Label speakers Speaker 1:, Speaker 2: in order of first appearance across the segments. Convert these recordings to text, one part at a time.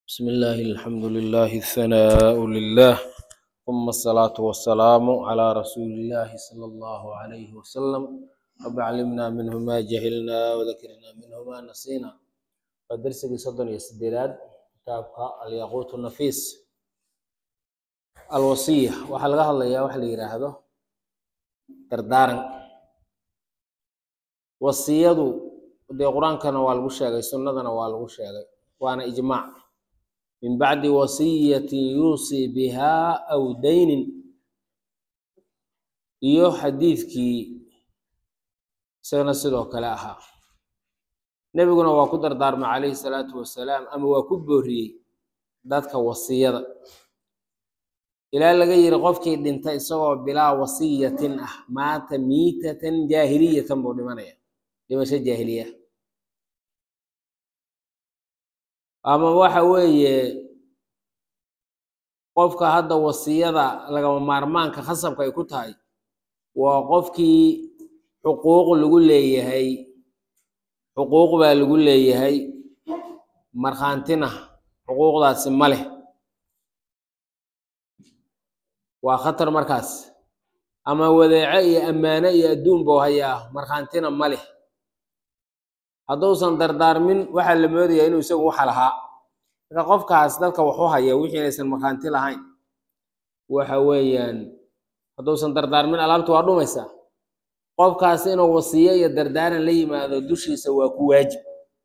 Speaker 1: بسم الله الحمد لله الثناء لله ثم الصلاة والسلام على رسول الله صلى الله عليه وسلم. رب علمنا منه ما جهلنا وذكرنا منه ما نسينا. فدرس صدر يسديراد كتابك الياقوت النفيس الوصية وحلقها الله يا وحل يراهده دردارن وصيته دي قرآن كان والغو شيغاي سنة والغو شيغاي وانا إجماع من بعد وصية يوصي بها أو دين iyo xadiidkii isagana sidoo kale ahaa nebiguna waa ku dardaarmay calayhi salaatu wasalaam ama waa ku booriyey dadka wasiyada ilaa laga yiri qofkii dhinta isagoo bilaa wasiyatin ah maata miitatan jaahiliyatan buu dhimanaya dhimasho jaahiliya ama waxa weeye qofka hadda wasiyada lagama maarmaanka khasabka ay ku tahay waa qofkii xuquuq lagu leeyahay xuquuq baa lagu leeyahay markhaantina xuquuqdaasi ma leh waa khatar markaas ama wadeeco iyo ammaano iyo adduun buu hayaa markhaantina ma leh hadduusan dardaarmin waxaa la moodayaa inuu isagu waxa lahaa marka qofkaas dadka waxu haya wixii aysan markhaanti lahayn waxa weeyaan hadduusan dardaarmin alaabta waa dhumaysaa qofkaas inuu wasiyo iyo dardaaran la yimaado dushiisa waa ku waajib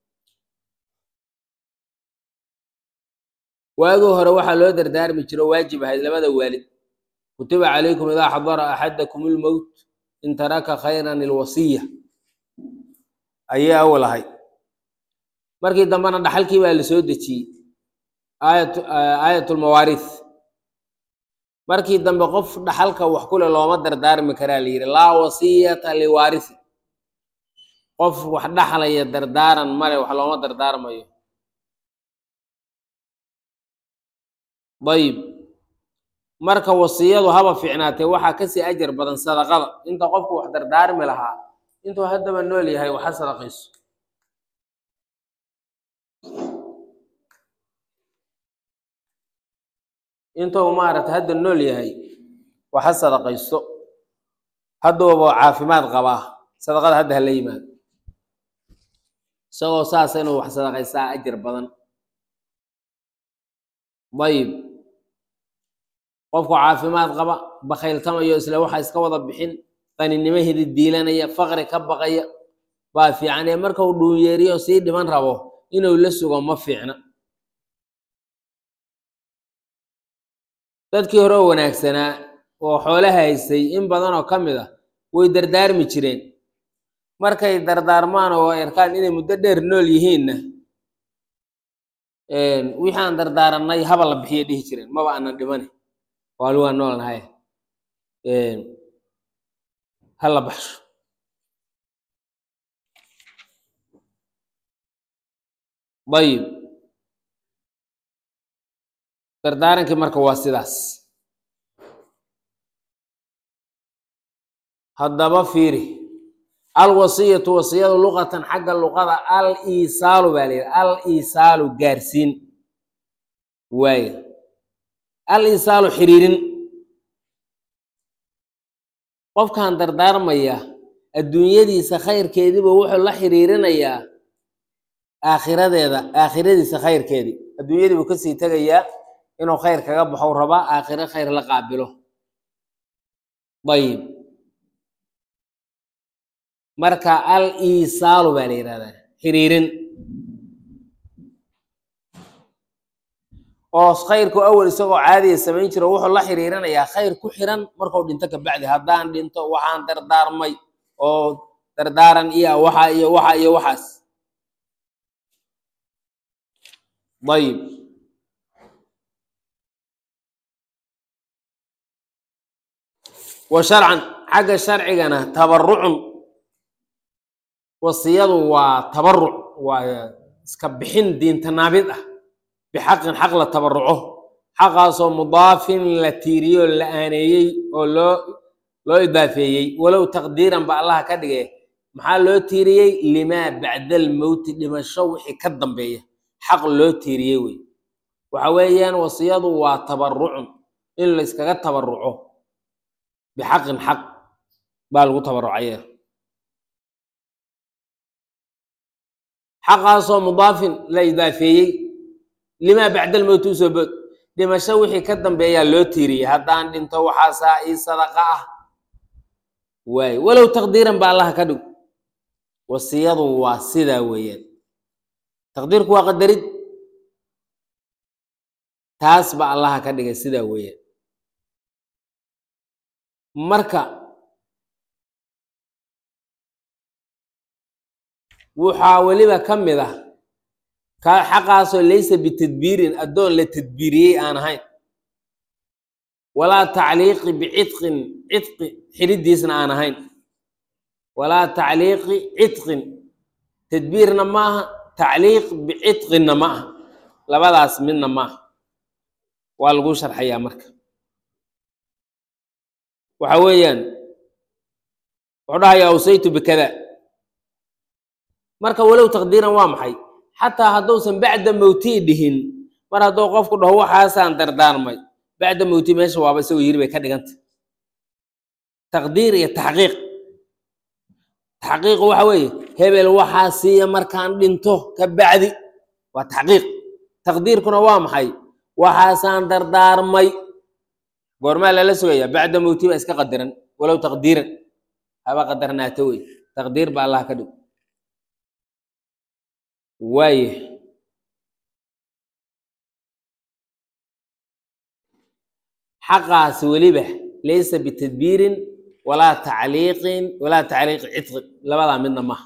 Speaker 1: waagii hore waxaa loo dardaarmi jiro waajib ahayd labada waalid kutiba calaykum idaa xadara axadakum lmowt in taraka khayran ilwasiya ayay awal ahayd markii dambena dhaxalkii baa la soo dejiyey aayatulmawaariis markii dambe qof dhaxalka wax kule looma dardaarmi karaa la yidhi laa wasiyata liwaarisi qof wax dhaxlaya dardaaran male wax looma dardaarmayo dayib marka wasiyadu haba fiicnaatee waxaa kasii ajar badan sadaqada inta qofku wax dardaarmi lahaa intuu haddaba nool yahay waxa sadaqayso intuu maarata hadda nool yahay waxa sadaqaysto hadduuba caafimaad qabaa sadaqada hadda hala yimaado isagoo saasa inuu wax sadaqaysaa ajar badan dayib qofku caafimaad qaba bakhayltamayo isla waxa iska wada bixin qaninimo hidi diilanaya faqri ka baqaya baa fiican ee marka uu dhuunyeeriyo sii dhiman rabo inuu la sugo ma fiicna dadkii hore oo wanaagsanaa oo xoolaha haysay in badan oo ka mid ah way dardaarmi jireen markay dardaarmaan oo ay arkaan inay muddo dheer nool yihiinna wixii aan dardaaranay haba la bixiyo dhihi jireen maba aanan dhimane waali waa noolnahay ha la baxsho dayib dardaarankii marka waa sidaas haddaba fiiri alwasiyatu wasiyadu luqatan xagga luqada al iisaalu baa la yidhi al iisaalu gaarsiin waaye al iisaalu xiriirin qofkan dardaarmaya adduunyadiisa khayrkeediiba wuxuu la xiriirinayaa aakhiradiisa khayrkeedii adduunyadii buu kasii tegayaa inuu khayr kaga baxo rabaa aakhiro khayr la qaabilo dayib marka al iisaalu baa la yidhahdaa xiriirin oo khayrku awal isagoo caadiya samayn jiro wuxuu la xiriirinayaa khayr ku xiran markuu dhinto kabacdi haddaan dhinto waxaan dardaarmay oo dardaaran iyo waxa iyo waxa iyo waxaas dayib wa sharcan xagga sharcigana tabarucun wasiyadu waa tabaruc waa iska bixin diintanaabid ah bixaqin xaq la tabaruco xaqaasoo mudaafin la tiiriyo la aaneeyey oo loo idaafeeyey walow taqdiiran ba allaha ka dhigay maxaa loo tiiriyey limaa bacda almowti dhimasho wixii ka dambeeya xaq loo tiiriyey wey وحويان وصيده وتبرع إن لسكجت تبرعه بحق حق بالغ تبرعيه حق أصلا مضاف لا إضافي لما بعد الموت سبب لما شوحي كدم بيا لوتيري هدان انت وحاسا اي صدقه واي ولو تقديرا بالله كدو وصيده واسدا ويان تقديرك وقدرت تاس با الله كدغ سدا ويان marka waxa waliba kamida ka xaqaaso laysa bitadbiirin adoon la tadbiiriyay aan ahayn ولا تعليق بعتق عتق حريديسنا aan ahayn ولا تعليق عتق تدبيرنا ما تعليق بعتقنا ما labadaas midna ma waa lagu sharxayaa marka waxa weeyaan wadaaya awsaytu bikada marka walow taqdiiran waa maxay hatta hadowsan bacda mawti dhihin mar hadoo qofku dhaho waxaasaan dardaarmay bacda mawti meesha waaba soo yiri bay ka dhiganta taqdiir iyo tahqiiq tahqiiq waxa weeye hebel waxa siiya markaan dhinto ka bacdi waa tahqiiq taqdiirkuna waa maxay waxaasaan dardaarmay goorma la sugaya bacda mawti ba iska qadaran walow taqdiiran haba qadarnaato way taqdiir ba Allah ka dhig واي حقاس ولبه ليس بتدبير ولا تعليق عتق لبدا منا ما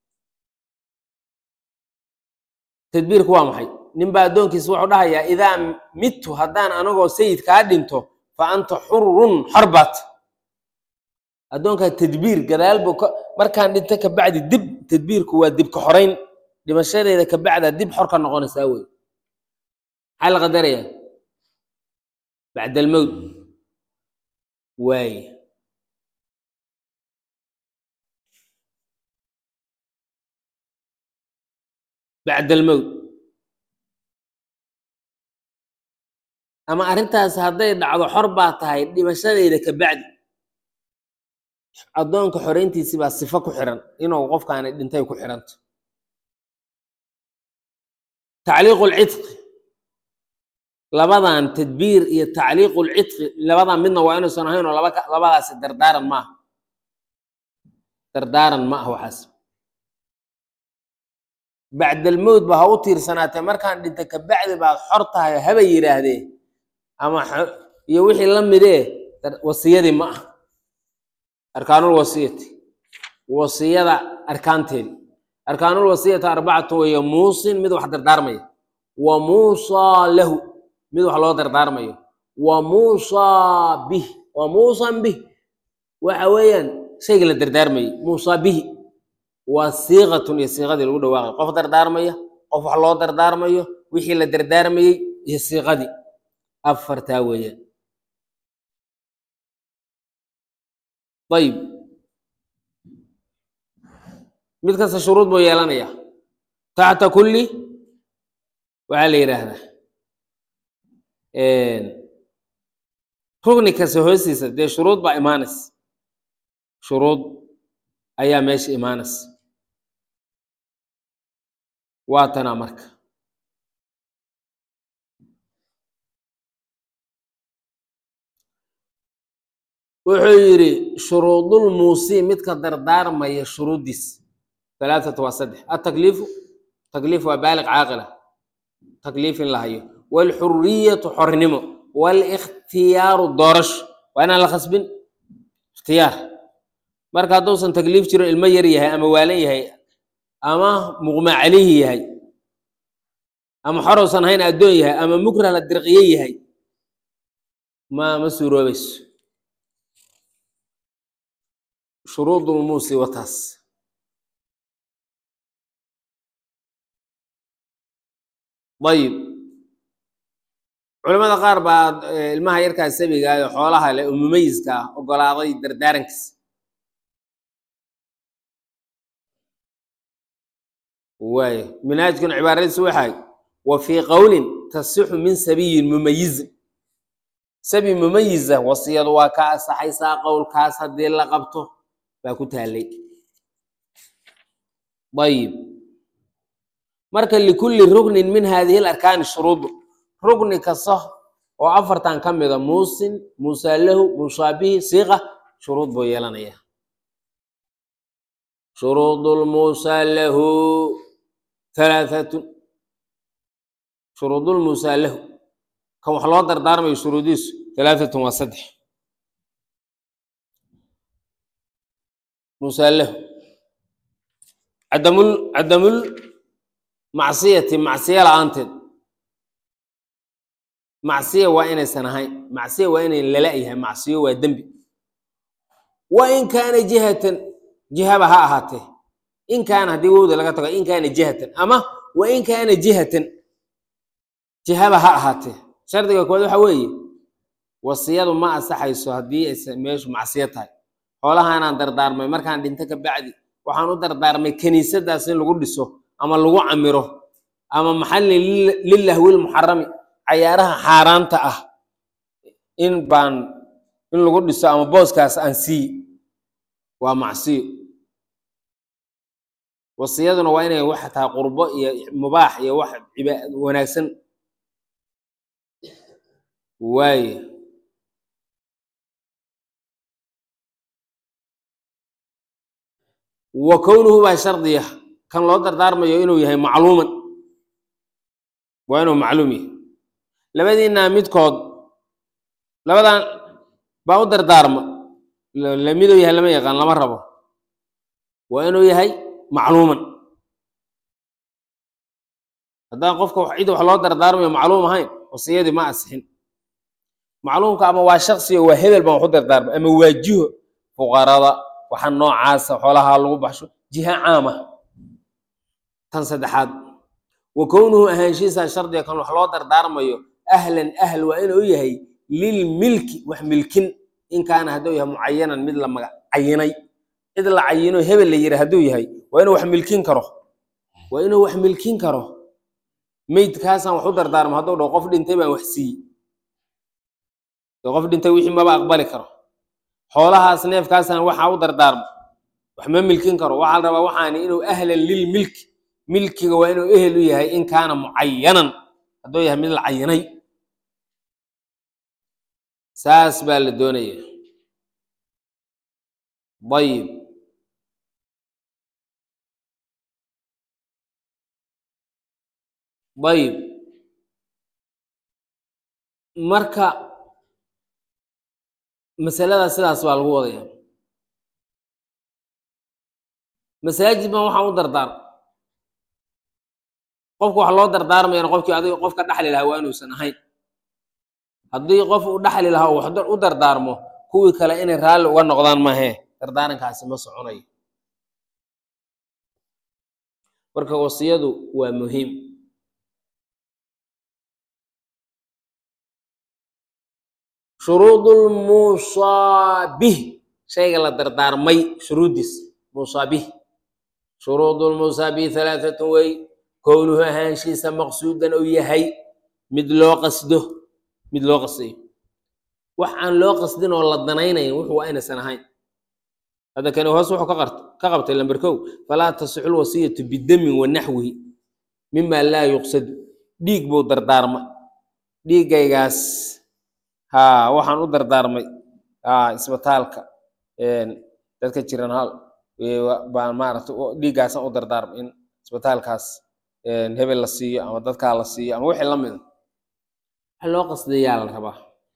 Speaker 1: تدبير كوا محي نبا دونكيس وحو دحيا اذا مت هدان انغو سيد كا دينتو فانت حر حربات ادونك تدبير قدال بو markaan dhinta ka bacdi dib tadbiirku waa dib ka xoreyn dhimashadeeda ka bacda dib xor ka noqonaysa way hal qadaraya bacda al-maut way bacda al-maut ama arintaas haday dhacdo xor baa tahay dhimashadeeda ka bacdi adoonka xoreyntiisi baa sifo ku xiran inuu qofkaan dhintay ku xiranto تعليق العتق لبضان تدبير يا تعليق العتق لبضان منا وانا سنهين ولا لبضاس دردارا ما هو حسب بعد الموت بهوتير سنه مركان انت كبعد بعد حرتها هبا يراهدي اما يوحي لمده وصيدي ما اركان الوصيه وصيه اركانتين أركان الوصية 4 وهي موصٍ مد واحد دردارمي وموصى له مد واحد لو دردارمي وموصى به وحويا شيء لا دردارمي موصى به وصيغة صيغة لو دواقي قف دردارمي قف واحد لو دردارمي وحي لا دردارمي هي صيغة دي أفرتها ويا طيب midkaas shuruud buu yeelanaya taata kulli waxa la yiraahdaa rugni kaas hoostiisa de shuruud ba imaanas shuruud ayaa meesha imaanas waa tana marka wuxuu yiri shuruudul muusi midka dardaarmaya shuruudis 3 وصدح التكليف وبالغ عاقله تكليف الله والحريه حرنمه والاختيار دورش وانا لا خصبن اختيار marka hadoosan takliif jiro ilmo yar yahay ama waalan yahay ama muqma calayhi yahay ama xaroosan hayn adoon yahay ama mukrah la dirqiye yahay ma masuuroobis shuruudul muusi wataas طيب علماء قار بعد المها يركا سبيغا xoolaha le mumayizka ogolaaday dardaarankiis way minajkan cibaaradiisu waxay وفي قول تصح من سبي مميز سبي مميزة وصية وكاس حيسا قول كاس هدي اللي قبطه فكنتها لي طيب مركا لكل ركن من هذه الأركان الشروط ركن كصح وعفرتان كم إذا موسن موسى له مشابه صيغة شروط بيلانية شروط الموسى له ثلاثة شروط الموسى له كم حلوات دردار من شروطيس 3 و6 موسى له عدم معصية لعنتد معصية وين سنهاي معصية وين للاقيها معصية ودنب وإن كان جهة بها أهاته إن كان هدي وود لقى إن كان جهة أما وإن كان جهة بها أهاته شرط كود حوي والصياد ما أصحيسو هدي مش معصيتها xoolaha aan dardaarmay markaan dhinta ka bacdi waxaan u dardaarmay kaniisadaas in lagu dhiso ama lagu camiro ama maxalli lillahi wal muharrami ciyaaraha xaaraanta ah in lagu dhiso ama booskaas aan sii waa macsiyo wasiyaduna waa inay wax taa qurbo iyo mubaax iyo wax wanaagsan waaye وكونه بشرطيه كان لو دردارميو انه يحيى معلوما وانه معلومي لبدينا ميدكود لبدان باو دردارم لميدو يحيى لما يقان لما ربو وانه يحيى معلوما هذا قفك وحيد wax loo dardaarmayo macluum ahayn wasiyadi ma asixin macluumka ama waa shakhsi oo hebel baan wax dardaarmay ama waajiho fuqarada waxaan noocaas xoolaha lagu baxsho jiha caama tan saddexaad وكونه أهانشيسا شرطيا كان wax loo dardaarmayo ahlan ahl waa inuu yahay lil milki wax milkin in kaana haduu yahay muayanan mid la magacayinay cid la cayino hebel la yiraahdo yahay waa inuu wax milkin karo meyd kaasan wax u dardaarmo haduu dhaw qof dhintay baan wax sii qof dhintay wixii ma aqbali karo xoolahaas neefkaasan waxa u dardaarmo wax ma milkin karo waxa la rabaa waxaan inuu ahlan lil milki milkiga waa inuu ehel u yahay in kaana muayanan haduu yahay mid la cayinay saas baa la doonaya طيب marka masalada sidaas waa lagu wadaya masaajid baan waxa u dardaar qofku wax loo dardaarmayo qofkii adiga qofka dhaxli lahaa waa inuusan ahayn haddii qof u dhaxli lahaa wax u dardaarmo kuwii kale inay raali uga noqdaan maahe dardaarankaasi ma soconayo marka wasiyadu waa muhiim شروط المصابه شيء لا دردارمي شروطيس مصابه شروط المصابه 3 وي كونه هانشيسا مقصودا او يحي mid loo qasdo waxaan loo qasdin oo la danaynayn wuxuu ayna sanahayn hada kan hoos wuxuu ka qabtay lambar 1 fala tasixul wasiyatu bidami wa nahwi mimma la yuqsad dhiig buu dardaarma dhiigaygaas waxaan u dardaarmay isbitaalka dadka jiran hal baan maaragtay dhiigaasan u dardaarmay in isbitaalkaas hebel la siiyo ama dadka la siiyo ama wixii la mid ah loo qasdayaa la rabaa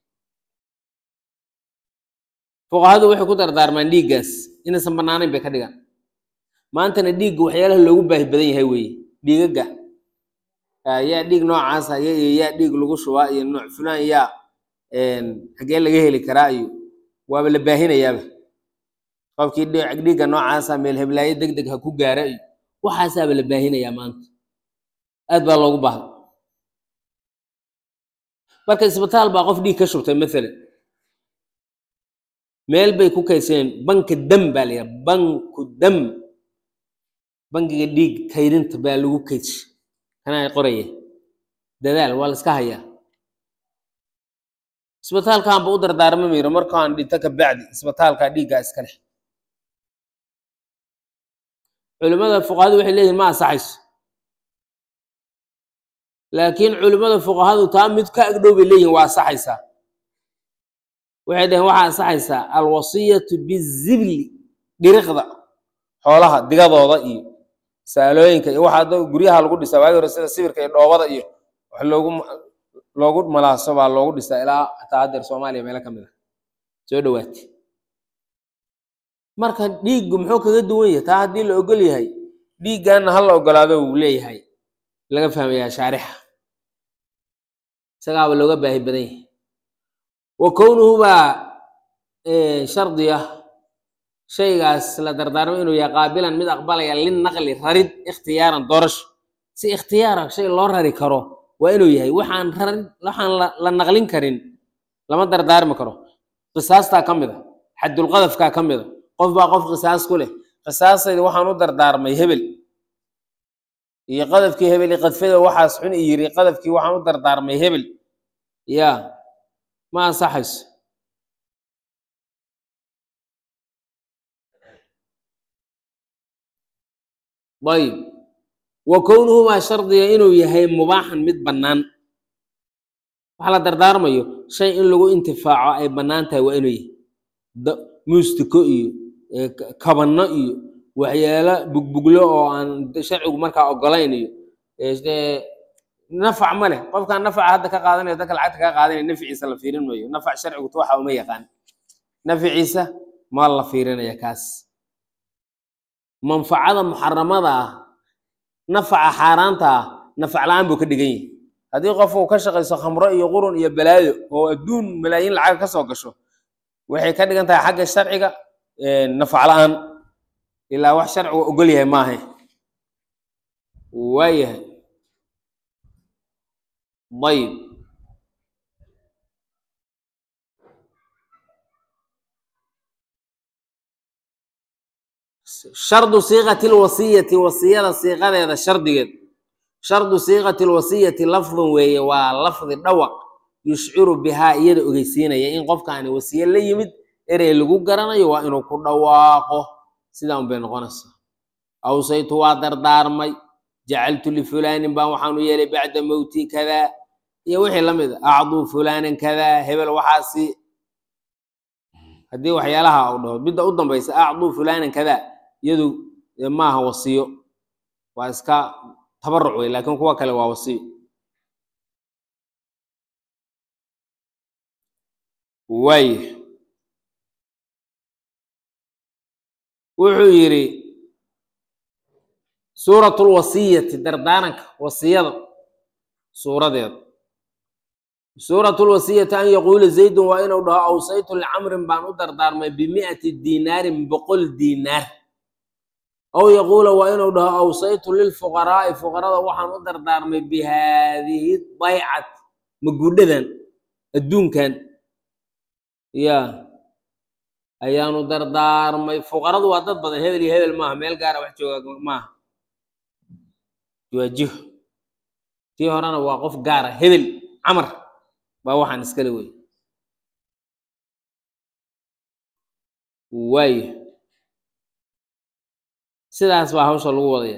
Speaker 1: fuqahaadu waxay ku dardaarmaan dhiigaas inaysan banaanayn bay ka dhigaan maantana dhiigga waxyaalaha loogu baahi badan yahay weeye dhiigaga yaa dhiig noocaas yaa dhiig lagu shubaa iyo nooc fulaan yaa xagee laga heli karaa iyo waaba la baahinayaaba qofkii dhiigga noocaasa meel heblaayo degdeg ha ku gaara iyo waxaasaaba la baahinayaa maanta aad baa loogu baahan marka isbitaal baa qof dhiig ka shubtay maalan meel bay ku kayseen banka dam baa la yidhaha banku dam bankiga dhiig kaydinta baa lagu kaydsi kana ay qoraya dadaal waa la iska hayaa isbitaalkan buu u dardaarma miro markaan dhinto ka bacdi isbitaalka dhiigga iska leh culimada fuqahadu waxay leeyihiin ma ansaxayso laakiin culimada fuqahadu taa mid ka agdhow bay leeyihiin waa ansaxaysaa waxay dhaheen waxaa ansaxaysaa alwasiyatu bizibli dhiriqda xoolaha digadooda iyo saalooyinka iyo waxa guryaha lagu dhisaa waagi hore sida sibirka iyo dhoobada iyo wax loogu malaaso baa loogu dhisaa ilaa hataa haddeer soomaaliya meelo ka mid ah soo dhawaatay marka dhiiggu muxuu kaga duwan yahay taa haddii la ogol yahay dhiiggaana ha la ogolaado uu leeyahay laga fahmayaa shaarixa isagaaba looga baahi badan yahay wa kownuhu baa shardiya shaygaas la dardaarmo inuu yahay qaabilan mid aqbalaya linnaqli rarid ikhtiyaaran doorasho si ikhtiyaara shay loo rari karo waa inuu yahay waxaan la naqlin karin lama dardaarmi karo qisaastaa ka mid a xadulqadafkaa ka mid a qof baa qof qisaas ku leh qisaasayda waxaan u dardaarmay hebel iyo qadafkii hebel iyo qadfada waxaas xun i yiri qadafkii waxaan u dardaarmay hebel ya ma ansaxayso ayib wa kownuhumaa shardiga inuu yahay mubaaxan mid bannaan waxa la dardaarmayo shay in lagu intifaaco ay bannaan tahay waa inuu yahay muustiko iyo kabanno iyo waxyaalo bugbuglo oo aan sharcigu markaa ogolayn iyo nafac ma leh qofkaan nafaca hadda ka qaadanayo dadka lacagta ka qaadanaya nafciisa la fiirin mayo nafac sharcigu waxa uma yaqaan nafciisa ma la fiirinaya kaas manfacada muxaramada ah nafaca xaaraanta ah nafac la-aan buu ka dhigan yahay haddii qof uu ka shaqayso khamro iyo qurun iyo balaayo oo adduun malaayiin lacag ka soo gasho waxay ka dhigan tahay xagga sharciga nafac la-aan ilaa wax sharcigu ogol yahay maaha waayahay ayib shardu siiqati lwasiyati wasiyada siiqadeeda shardigeed shardu siiqati lwasiyati lafdun weeye waa lafdi dhawaq yushciru bihaa iyada ogeysiinaya in qofkaani wasiye la yimid erey lagu garanayo waa inuu ku dhawaaqo sidaa un bay noqonaysaa awsaytu waa dardaarmay jacaltu lifulaanin baan waxaanu yeelay bacda mowti kadaa iyo wixii la mid a acduu fulaanan kadaa hebel waxaasi haddii waxyaalaha u dhaho midda u dambaysa acduu fulaanan kadaa iyadu maaha wasiyo waa iska tabaruc wey laakiin kuwa kale waa wasiyo waaya wuxuu yidhi suuratu lwasiyati dardaaranka wasiyada suuradeeda suuratu lwasiyati an yaquula zaydun waa inuu dhaho awsaytu licamrin baan u dardaarmay bimi'ati diinaarin 100 diinaar aw yaquula waa inuu dhaho awsaytu lilfuqaraa'i fuqarada waxaan u dardaarmay bihaadihi daycat maguudhadan adduunkan ya ayaanu dardaarmay fuqaradu waa dad badan hebel iyo hebel maaha meel gaara wax jooga maaha waajiho tii horena waa qof gaara hebel camar baa waxaan iskale wey waayo sidaas baa hawsha lagu wadaya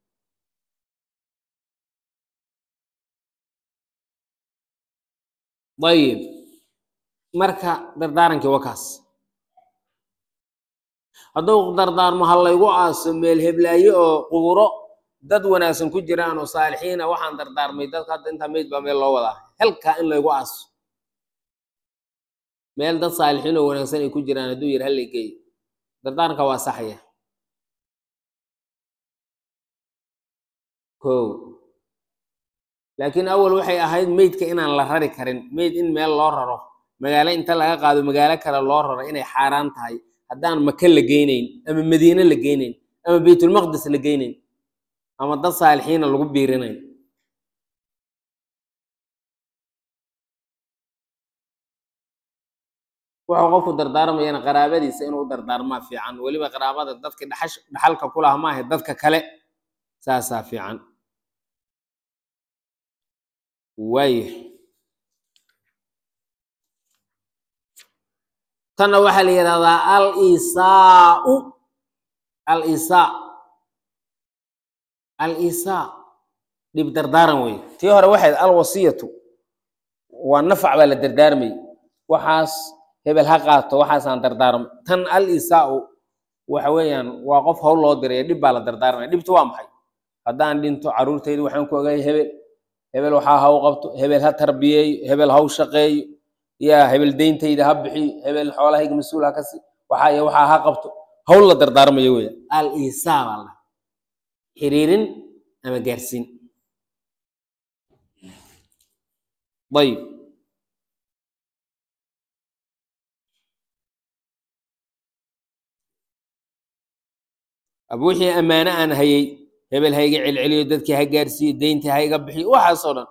Speaker 1: ayib marka dardaarankii waa kaas hadduu dardaarmo ha laygu aaso meel heblaayo oo quburo dad wanaagsan ku jiraan oo saalixiina waxaan dardaarmay dadka hadda intaa meyd baa meel loo wadaa halkaa in laygu aaso meel dad saalixiin oo wanaagsan ay ku jiraan hadduu yidhi hallay geeyo dardaaranka waa saxaya kow laakiin awal waxay ahayd meydka inaan la rari karin meyd in meel loo raro magaalo inta laga qaado magaalo kale loo raro inay xaaraan tahay haddaan maka la geynayn ama madiine la geynayn ama baytulmaqdis la geynayn ama dad saalixiina lagu biirinayn wuxuu qofku dardaarmayana qaraabadiisa inuu u dardaarmaa fiican weliba qaraabada dadka dhaxalka ku laha maaha dadka kale saasaa fiican وايه تنا waxa la yiraahdaa al-isaa dib dardaaran way tii hore waxay al-wasiyatu waa nafac baa la dardaarmay waxaas hebel ha qaato waxaas aan dardaarmo tan al-isaa waxa weeyaan waa qof hawl loo diray dib baa la dardaarmay dibtu waa maxay haddaan dhinto caruurtaydu waxaan ku ogaay hebel waxaa ha u qabto hebel ha tarbiyeeyo hebel ha u shaqeeyo yaa hebel deyntayda ha bixiyo hebel xoolahayga mas-uul ha kasi waxaa ha qabto hawl la dardaarmayo weya al-isaa baa la xiriirin ama gaarsiin ayib wixii ammaano aan hayay hebel ha iga celceliyo dadkii ha gaarsiiyo deyntii ha iga bixiyo waxaasoo dhan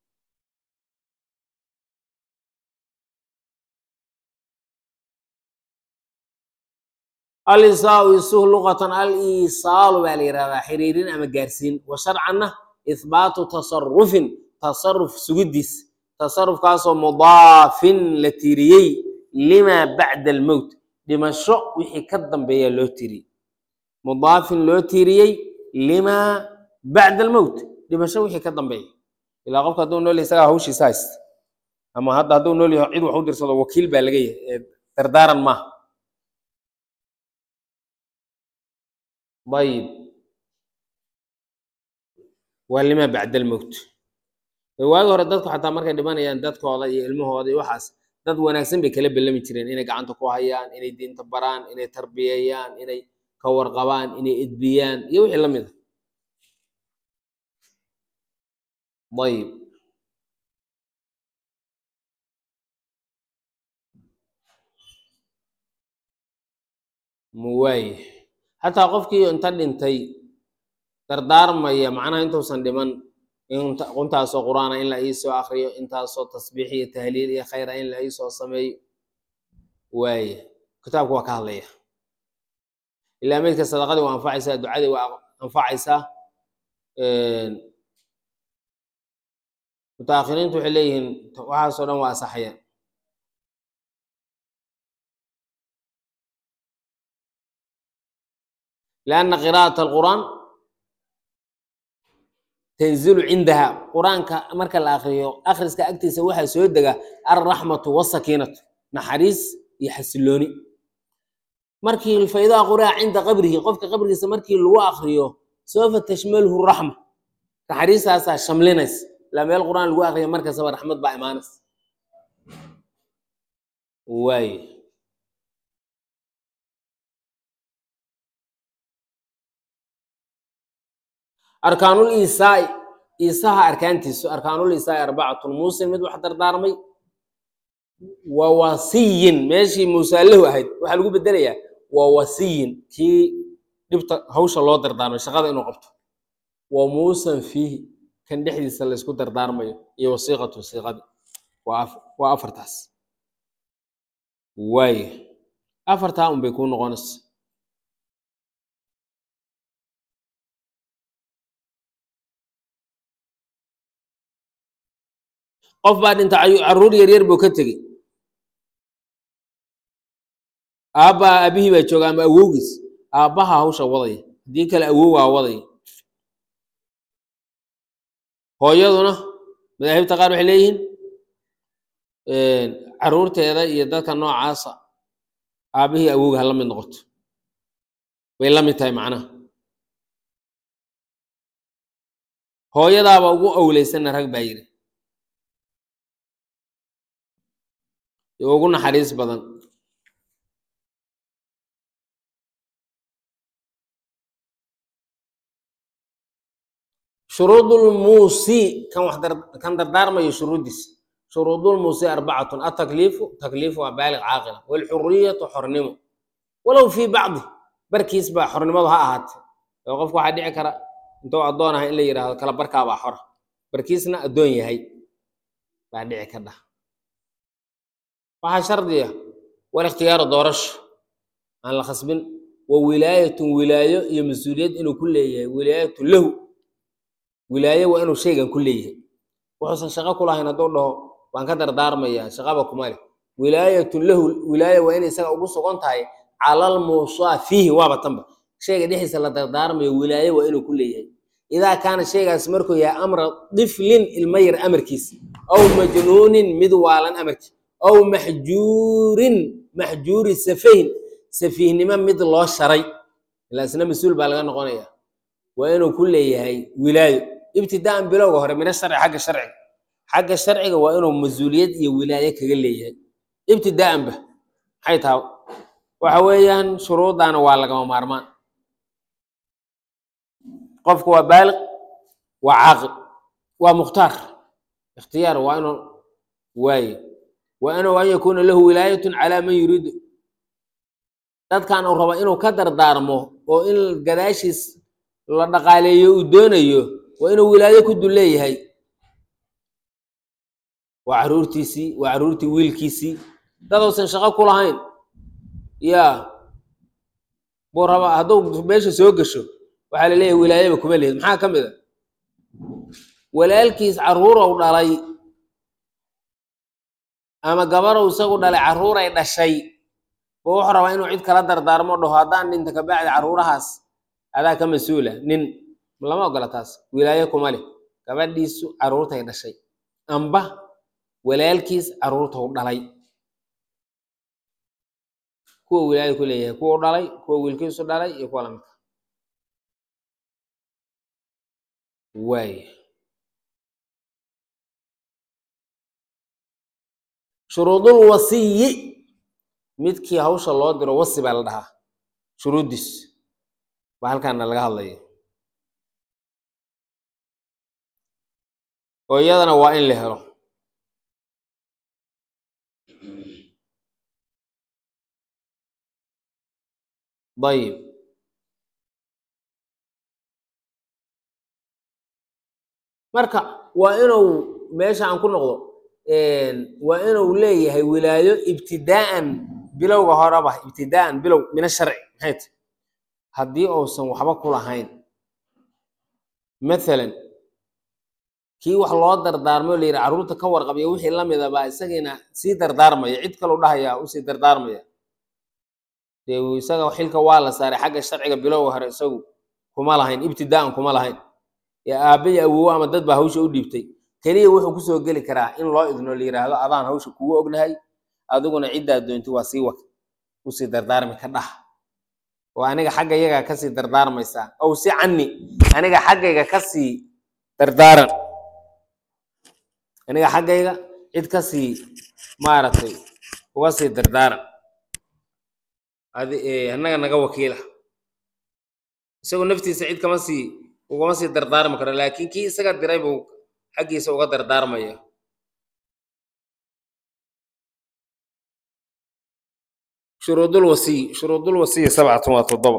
Speaker 1: al-isaau isuhu luqatan al-isaalu baa la yihahdaa xiriirin ama gaarsiin wa sharcanna ihbaatu tasarufin tasaruf sugidiis tasarufkaasoo mudaafin la tiriyey limaa bacda almowt dhimasho wixii ka dambeeya loo tiriyey mudaafin loo tiriyey limaa bacda almowt dhimasho wixii ka dambeeya ilaa qofka hadduu nool yahay isagaa hawshiisa haysta ama hadda hadduu nool yahay cid wax u dirsado wakiil baa laga yahay ee dardaaran maaha ayib waa limaa bacda almowt waagi hore dadku xataa markay dhimanayaan dadkooda iyo ilmahooda iyo waxaas dad wanaagsan bay kala bellami jireen inay gacanta ku hayaan inay diinta baraan inay tarbiyeeyaan inay ka warqabaan inay edbiyaan iyo wixii la mid a ayib muwaaye xataa qofkii inta dhintay dardaarmaya macnaha intuusan dhiman intaasoo qur-aana in la iisoo akriyo intaasoo tasbiix iyo tahliil iyo khayra in la iisoo sameeyo waaye kitaabku waa ka hadlaya ilaa meydka sadaqadii waa anfacaysaa ducadii waa anfacaysaa mutaakhiriintu waxay leeyihiin waxaasoo dhan waa asaxayaan lianna qiraa'ata alqur'aan tanzilu cindaha qur-aanka marka la akriyo akhriska agtiisa waxaa soo dega alraxmatu wasakiinatu naxariis iyo xasilooni markii faidaa quraa cinda qabrihi qofka qabrigiisa markii lagu akriyo soofa tashmaluhu raxma naxariistaasaa shamlinaysa ilaa meel qur-aan lagu akriyo markastaba raxmad baa imaanaysa waaye arkaanul isaai isaha arkaantiisu arkaanul isaai arbacatun muusin mid wax dardaarmay wa wasiyin meeshii muusalahu ahayd waxaa lagu bedelayaa wa wasiyin kii dhibta hawsha loo dardaarmay shaqada inuu qabto wa muusan fiihi kan dhexdiisa laysku dardaarmayo iyo wasiiqatu siiqadi waa afartaas waaye afartaa un bay kuu noqonaysa qof baa dhinta caruur yaryar buu ka tegey aabbaa aabihii baa jooga ama awowgiis aabbaha hawsha wadaya haddii kale awowgaa wadaya hooyaduna madaahibta qaar waxay leeyihiin caruurteeda iyo dadka noocaasa aabbihii awowga ha la mid noqoto way la mid tahay macnaha hooyadaaba ugu awleysanna rag baa yiri ugu naxariis badan shuruudulmuusi kan dardaarmayo shuruuddiis shuruudulmuusi arbacatun atakliifu takliifu waa baalig caaqila walxuriyatu xornimo walow fii bacdi barkiis baa xornimadu ha ahaatee oo qofku waxaa dhici kara intuu addoon aha in la yidhaahdo kala barkaabaa xora barkiisna addoon yahay baa dhici ka dhah waxaa shardiya wal ikhtiyaaru doorasho aan la khasbin wa wilaayatun wilaayo iyo mas-uuliyad inuu ku leeyahay wilaayatu lahu wilaayo waa inuu shaygan ku leeyahay وحسن شقة كلها هنا دور له وان كدر دار ميا شقة كمالي ولاية له ولاية وين يسقى وقص قنت هاي على الموصى فيه وابا تنبا شيء قد يحس لا دار ميا ولاية وإنه كله إذا كان الشيء اسمركو يا أمر طفل المير أمر كيس أو مجنون مدوالا أمر أو محجور سفيه نما مثل الله الشرعي الأسنان مسؤول بالغان قنية وإنه كله هي ولاية ابتداء بلوغ هره من الشرع حق الشرعي وإنه مسؤولية ولاية كجلية ابتداء به حيثها وحويا شروط أنا والله ومارمان قفك وبالغ وعاقل ومختار اختيار وأنه وأن يكون له ولاية على من يريد dadka aan rabo inuu ka dardaarmo oo in gadaashiis la dhaqaaleeyo uu doonayo waa inuu wilaayo ku duleeyahay waa caruurtii wiilkiisii dad uusan shaqo ku lahayn buu raba hadduu meesha soo gasho waxaa la leeyahay wilaayaba kuma lehed maxaa ka mid a walaalkiis caruur uu dhalay ama gabar uu isagu dhalay caruur ay dhashay wuxuu rabaa inuu cid kala dardaarmo dhaho haddaan dhinta ka bacdi caruurahaas adaa ka mas-uula nin lama ogola taas wilaayo kuma leh gabadhiisu caruurtay dhashay amba walaalkiis caruurta u dhalay kuwa wilaayo ku leeyahay kuwa u dhalay kuwa wiilkiisu dhalay iyo kuwa lamidka shuruudul wasiyi midkii hawsha loo diro wasi baa la dhahaa shuruudis baa halkaana laga hadlaya oo iyadana waa in la helo dayib marka waa inuu meesha aan ku noqdo waa inuu leeyahay wilaayo ibtidaa'an bilowga horeba ibtidaa'an bilow min sharci maxay tahay haddii uusan waxba ku lahayn maalan kii wax loo dardaarmo la yidhi carruurta ka warqabiya wixii la mida baa isagiina sii dardaarmaya cid kaleu dhahayaa usii dardaarmaya dee isaga xilka waa la saaray xagga sharciga bilowga hore isagu kuma lahayn ibtidaa'an kuma lahayn aabbe iyo awowo ama dad baa hawsha u dhiibtay keliya wuxuu kusoo geli karaa in loo idno la yidhaahdo adaan hawsha kugu ognahay adiguna ciddaa doonti waa sii usii dardaarmi ka dhah oo aniga xagga iyaga kasii dardaarmaysaa ow si canni aniga xaggayga kasii dardaaran aniga xaggayga cid kasii maaragtay uga sii dardaaran annaga naga wakiila isagoo naftiisa cid ugama sii dardaarmi karo laakiin kii isaga diray buu xaggiisa uga dardaarmaya shuruudul wasiy 7 waa 7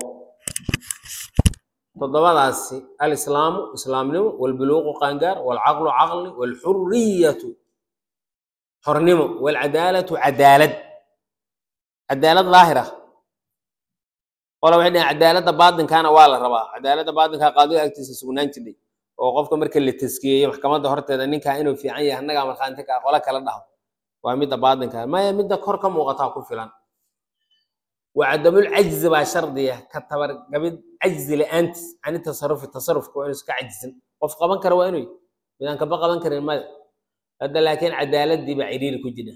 Speaker 1: todobadaasi alislaamu islaamnimo walbuluuqu qaangaar walcaqlu caqli walxuriyatu xornimo walcadaalatu cadaalad daahira qola waxay dhahaan cadaaladda baadinkaana waa la rabaa cadaaladda baadinkaa qaadiga agtiisa sugnaan jiray oo qofka marka la taskiyeeyo maxkamadda horteeda ninkaa inuu fiican yahay annagaa markhaanti ka qola kala dhaho waa midda baadinka maya midda kor ka muuqataa ku filan وعدم العجز بشرطية كتبر قبل عجز لأنت عن التصرف كويس كعجز وفق بنكر وينوي إذا كبقى بنكر المال هذا لكن عدالة دي بعيرير كجنا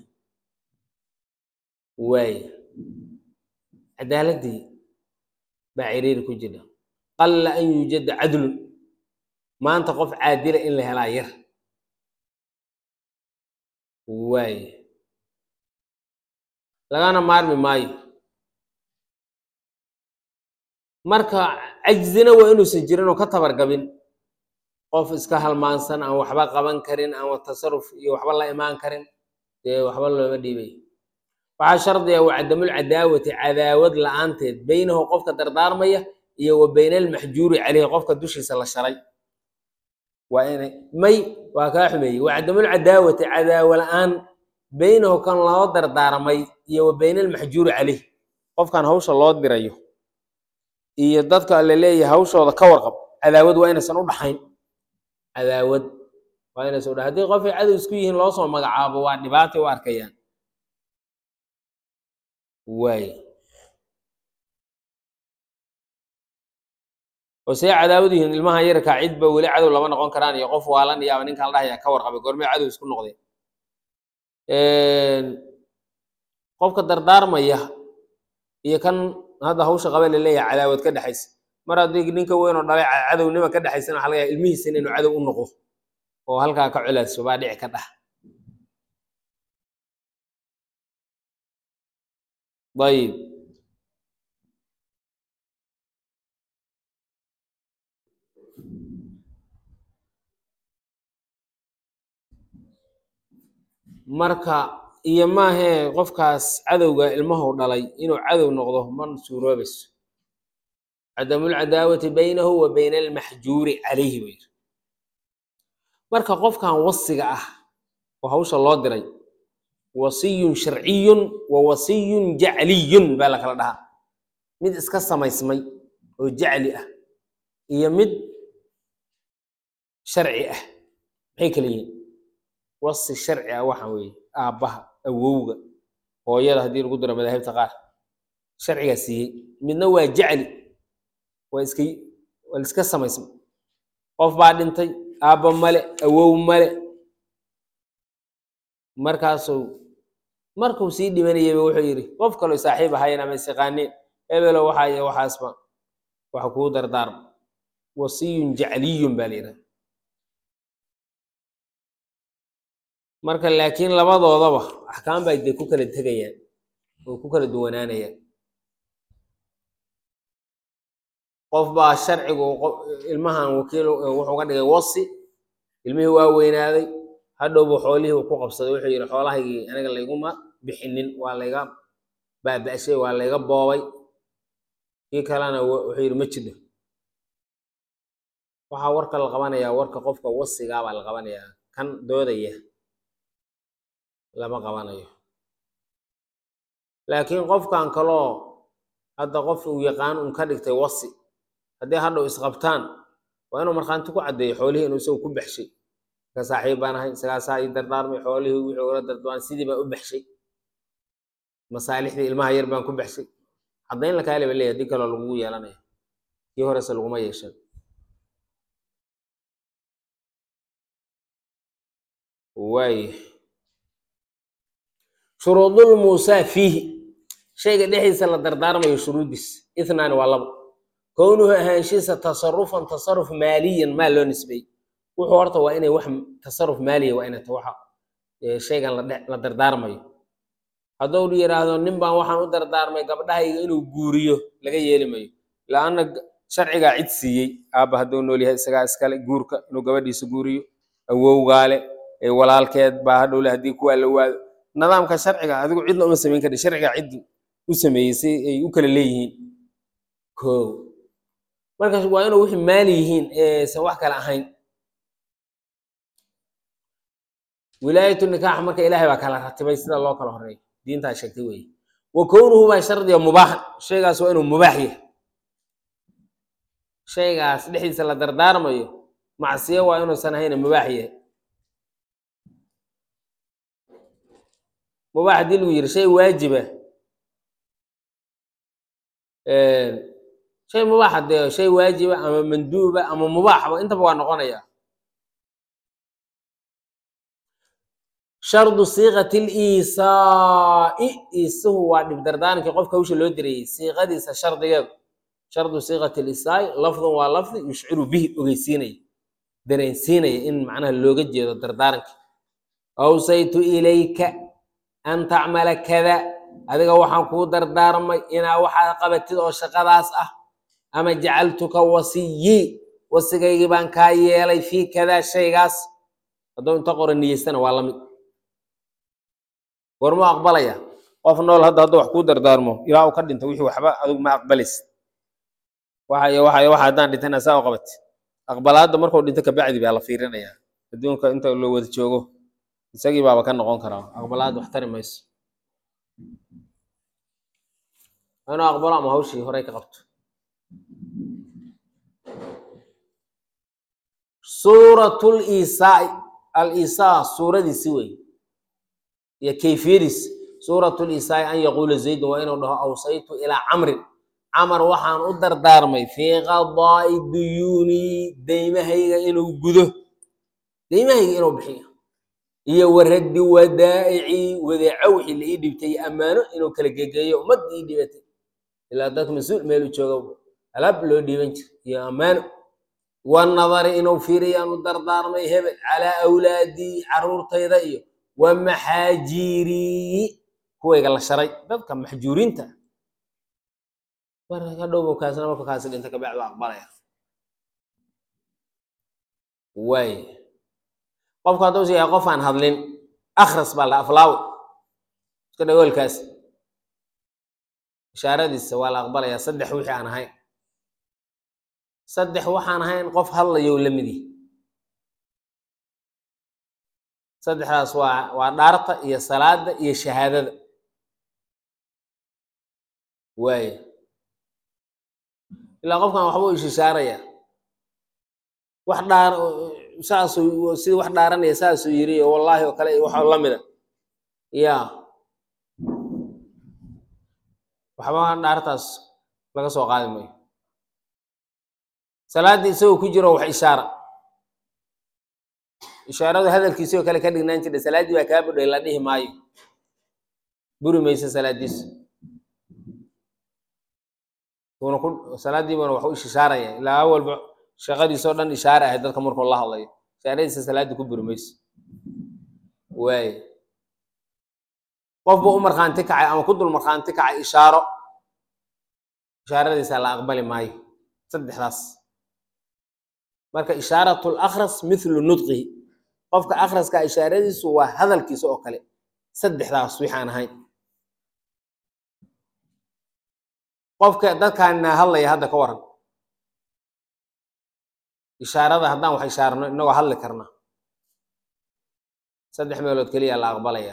Speaker 1: عدالة دي بعيرير كجنا قل أن يوجد عدل ما أنت قف عادلة إلا هلاير لغانا مارمي ماي marka ajzina waa inuu sajirin oo ka tabar gabin qof iska halmaansan aan waxba qaban karin aan tasarruf iyo waxba la imaan karin waxba looma dhiibay waxa shardiya waa cadamul cadaawati cadaawad la'aanteed baynahu qofka dardaarmaya iyo wa baynal mahjuuri calayhi qofka dushiisa la sharay waa inay waa ka xumeeyay waa cadamul cadaawati cadaawa la'aan baynahu kan loo dardaarmay iyo wa baynal mahjuuri calayhi qofkan hawsha loo dirayo iyo dadka la leeyahay hawshooda ka warqab cadaawad waa inaysan u dhaxayn cadaawad waa inay soo dhaa haddii qofay cadow isku yihiin loo soo magacaabo waa dhibaatay u arkayaan waay oo see cadaawad yihiin ilmaha yarka cidba weli cadow lama noqon karaan iyo qof waalan iyo ninkan la dhahayaa ka warqabay goormee cadow isku noqdeen qofka dardaarmaya iyo kan hadda hawsha qaba la leeyahay cadaawad ka dhaxaysa mar haddii ninka weyn oo dhalay cadownima ka dhaxaysana waxa laga yaabaa ilmihiisina inuu cadow u noqo oo halkaa ka culeyso baa dhici ka dhax ayib marka iyo maahee qofkaas cadowga ilmahu dhalay inuu cadow noqdo ma suuroobayso cadamul cadaawati baynahu wa bayna almaxjuuri calayhi bay marka qofkan wasiga ah oo hawsha loo diray wasiyun sharciyun wa wasiyun jacliyun baa la kala dhahaa mid iska samaysmay oo jacli ah iyo mid sharci ah maxay kala yihiin wasi sharci ah waxaa weeye aabbaha awowga hooyada haddii lagu diro madaahibta qaar sharcigaa siiyey midna waa jacli waa iska samaysmay qof baa dhintay aabba male awow male markuu sii dhimanayayba wuxuu yidhi qof kaloo saaxiib ahayen ama isiqaaneen ebelo waxaa iyo waxaasba waxa kuu dardaarma wasiyun jacliyun baa la yidhaha marka laakiin labadoodaba axkaam bay dee ku kala tegayaan oo ku kala duwanaanayaan qof baa sharcigu ilmahan wakiil wuxuu ka dhigay wasi ilmihii waa weynaaday hadhowbu xoolihii uu ku qabsaday wuxuu yidhi xoolahaygii aniga layguma bixinin waa layga baaba'shay waa layga boobay kii kalena wuxuu yidhi ma jidho waxaa warka la qabanayaa warka qofka wasigaa baa la qabanayaa kan doodaya lama qabanayo laakiin qofkan kaloo hadda qof uu yaqaan un ka dhigtay wasi haddii hadhow isqabtaan waa inuu markhaanti ku caddeeyo xoolihii inuu isagu ku baxshay ka saaxiib baan ahay isagaasaa ii dardaarmay xoolihii wixii ula dardaan sidii baan u baxshay masaalixdii ilmaha yar baan ku baxshay caddayn la kaale ba leeyahay haddii kaloo lagugu yeelanaya kii horese laguma yeeshan waay shuruudul muusaa fiihi shayga dhexdiisa la dardaarmayo shuruudiis ithnaani waa labo kownuhu ahaanshiisa tasarufan tasaruf maaliyan maal loo nisbeeyey wuxuu horta waa inay wax tasaruf maaliya waa inay tahay waxa shaygan la dardaarmayo hadduu yiraahdo nin baan waxaan u dardaarmay gabdhahayga inuu guuriyo laga yeeli mayo laana sharcigaa cid siiyey aabba hadduu nool yahay isagaa iskale guurka inuu gabadhiisa guuriyo awowgaale walaalkeed baa hadhow le haddii kuwaa la waado nidaamka sharciga adigu cidna uma samayn kardhi sharciga ciddu u sameeyey si ay u kala leeyihiin ko markaas waa inuu wixii maali yihiin san wax kale ahayn wilaayatu nikaax marka ilaahay baa kala ratibay sida loo kala horeeyo diintaa sheegtay weeye wa kownuhu baa shardiga mubaaxan shaygaas waa inuu mubaax yahay shaygaas dhexdiisa la dardaarmayo macsiyo waa inuusan ahayna mubaax yahay mubaax haddii lagu yiri shay waajiba shay mubaaxa dee shay waajiba ama manduuba ama mubaaxba intaba waa noqonaya shardu siiqati liisaa'i iisuhu waa dhib dardaaranki qofka hawsha loo dirayay siiqadiisa shardigeedu shardu siiqati liisaa'i lafdun waa lafdi yushciru bihi ogeysiinaya dareensiinaya in macnaha looga jeedo dardaaranki awsaytu ilayka an tacmala kada adiga waxaan kuu dardaarmay inaa waxaad qabatid oo shaqadaas ah ama jacaltuka wasiyi wasigaygii baan kaa yeelay fii kadaa shaygaas hadduu inta qoran niyeystana waa lamid goormu aqbalaya qof nool hadda wax kuu dardaarmo ilaa uu ka dhinto wixii waxba adigu ma aqbalaysid waxa haddaan dhintana saa u qabat aqbalaadda markuu dhinto kabacdi baa la fiirinayaa adduunka inta loo wada joogo isagii baaba ka noqon karaa aqbalaad wax tari mayso inuu aqbalo ama hawshii horey ka qabto suuratul iisaa'i الإيصاء سورة دي سوي يا كيفيرس سورة الإيصاء أن يقول زيد وإنه أوصيت إلى عمرو عمر وحان أدر دارمي في قضاء الديون ديما هي إنه جده ديما هي إنه بحيه هي ورد ودائعي وذعوحي اللي يدي بتي أمانه إنه كلا جيجي ومد يدي بتي إلا ذاك مسؤول ميلو تشوغو ألاب لو دي بنت يا أمانه والنظر إنه فيري أنه دردار ما يهبل على أولادي عرور تيضائي ومحاجيري هو يقال الشرعي ذلك محجورين تا ورقا دوبو كاسنا مكو كاسل انت كبعض أقبالي واي قف كادو سي قف عن هذلين أخرس بالا أفلاو كده يقول كاس إشارة دي السوال أقبالي صدح وحي عن هاي صدح وحي عن هاي قف هلا يولمدي صدح راس ودارته هي صلاة هي شهادة واي إلا قف كان وحبو إشارة wax dhaar saas si wax dhaaranay saas yiri wallahi oo kale waxa la mid waxba dhaartaas laga soo qaadi maayo salaadii soo ku jiro wax ishaarada hadalkiisa kale ka dhignaan jiray salaadii waa ka budhay la dhihi maayo buri maysa salaadiis kuna ku salaadii wax u ishaaraya ilaa awalba shaqadii soo dhan ishaare ah dadka markuu la hadlayo ishaaradiisa salaadii ku burmayso way qofba u marxaanti kacay ama ku dul marxaanti kacay ishaaradiisa la aqbali maayo saddexdaas marka ishaaratul akhras mithlu nutqi qofka akhraska ishaaradiisu waa hadalkiisa oo kale saddexdaas waxaan ahayn qofka dadkan hadlaya hadda ka waran ishaarada haddaan wax ishaarno inagoo hadli karna saddex meelood keliya la aqbalaya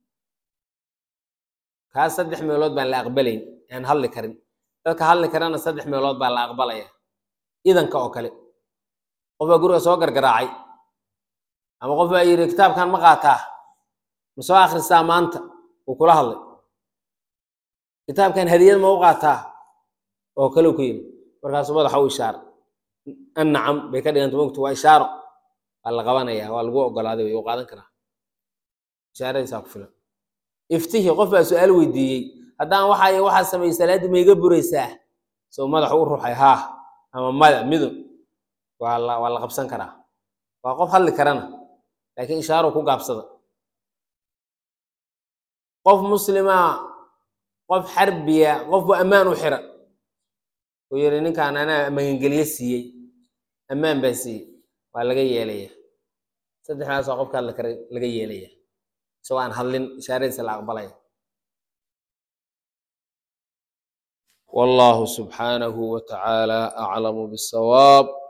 Speaker 1: kaas saddex meelood baan la aqbalayn aan hadli karin dadka hadli karana saddex meelood baa la aqbalaya idanka oo kale qof baa guriga soo gargaraacay ama qof baa yiri kitaabkan ma qaataa ma soo akhrisaa maanta uu kula hadlay kitaabkan hadiyad ma u qaataa oo kale ku yiri markaas madaxa u ishaar النعم بكده أنت ممكن وإشارة الله قوانا والجو قال هذا ويقعدن كنا إشارة يسافر افتيه قف سؤال ودي هذا واحد سمي سلاد ما يجبر يساه سو ما دحور روحي ها أما ما ميدو والله قبسن كنا وقف حل كرنا لكن إشارة كوك قبصة قف مسلمة قف حربية قف أمان وحرق ويرينك أنا ما إنجليزي أمان بسي ولا جاي ليه صدق حاجة صعب كان لك جاي ليه سواء هلين شارع سلاق بلاي والله سبحانه وتعالى أعلم بالصواب.